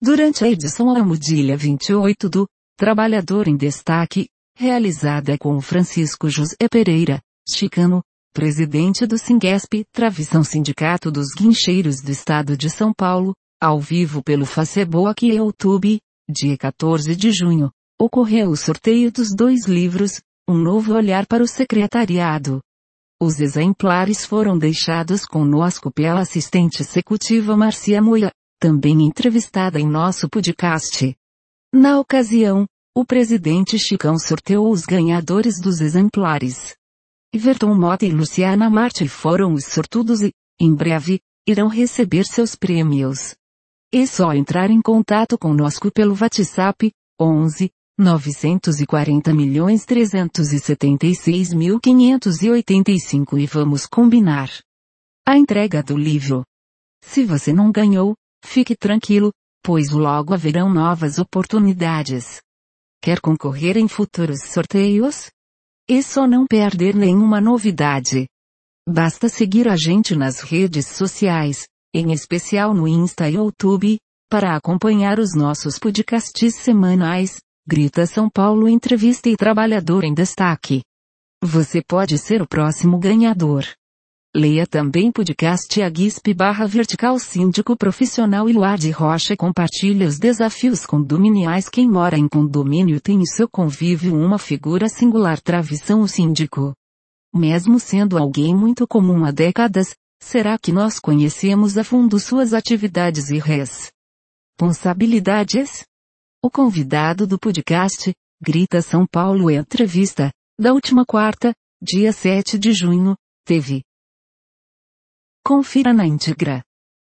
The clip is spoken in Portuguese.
Durante a edição Almudilha 28 do Trabalhador em Destaque, realizada com Francisco José Pereira, chicano, presidente do Singesp, Travissão Sindicato dos Guincheiros do Estado de São Paulo, ao vivo pelo Facebook e YouTube, dia 14 de junho, ocorreu o sorteio dos 2 livros, Um Novo Olhar para o Secretariado. Os exemplares foram deixados conosco pela assistente executiva Marcia Moia, também entrevistada em nosso podcast. Na ocasião, o presidente Chicão sorteou os ganhadores dos exemplares. Everton Mota e Luciana Marte foram os sortudos e, em breve, irão receber seus prêmios. É só entrar em contato conosco pelo WhatsApp, 11 940.376.585 e vamos combinar a entrega do livro. Se você não ganhou, fique tranquilo, pois logo haverão novas oportunidades. Quer concorrer em futuros sorteios? É só não perder nenhuma novidade. Basta seguir a gente nas redes sociais, em especial no Insta e YouTube, para acompanhar os nossos podcasts semanais, Grita São Paulo Entrevista e Trabalhador em Destaque. Você pode ser o próximo ganhador. Leia também podcast Aguisp/Vertical Síndico Profissional e Luard Rocha compartilha os desafios condominiais. Quem mora em condomínio tem em seu convívio uma figura singular, Travissão o síndico. Mesmo sendo alguém muito comum há décadas, será que nós conhecemos a fundo suas atividades e responsabilidades? O convidado do podcast, Grita São Paulo Entrevista, da última quarta, dia 7 de junho, teve. Confira na íntegra.